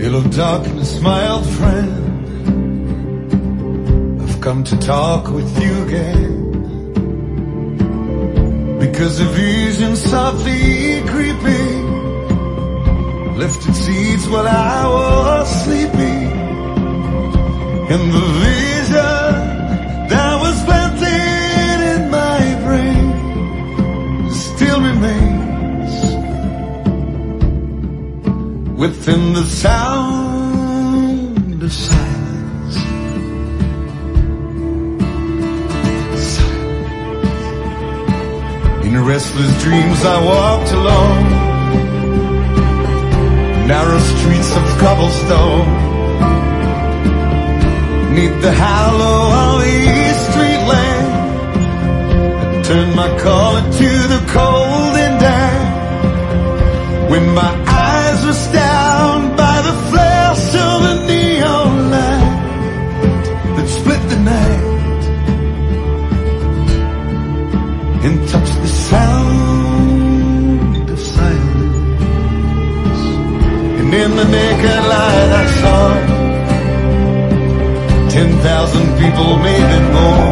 Hello darkness, my old friend, I've come to talk with you again, because a vision softly creeping lifted seeds while I was sleeping, and the vision that was planted in my brain still remains within the sound of silence. In restless dreams I walked alone, narrow streets of cobblestone, neath the hollow of each street lamp. I turned my collar to the cold and damp, when my eyes were stabbed by the flash of a neon light that split the night and touched the sound of silence. And in the naked light I saw 10,000 people, maybe more,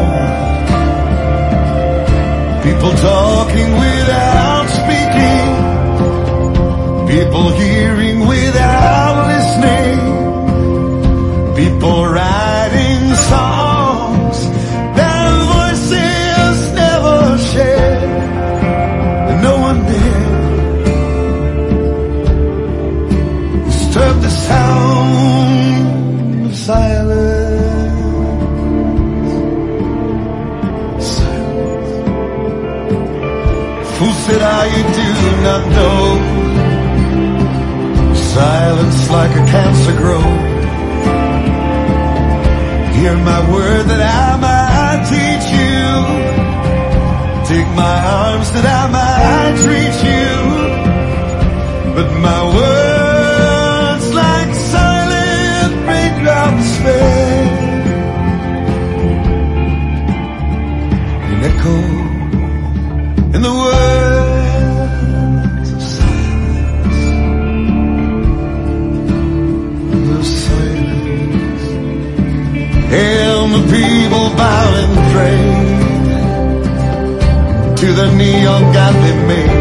people talking without speaking, people hearing without listening, people writing songs their voices never shared, and no one did disturb the sound of silence. Who said I you do not know? Silence like a cancer grows. Hear my word that I might teach you. Take my arms that I might reach you. But my words like silent raindrops fade and echo in the words of silence, of silence. And the people bow and pray to the neon god they made,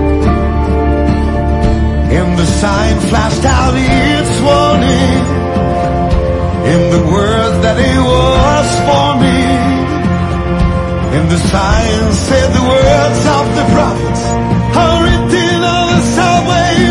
and the sign flashed out its warning in the words that it was forming. And the sign said the words of the prophets are written on the subway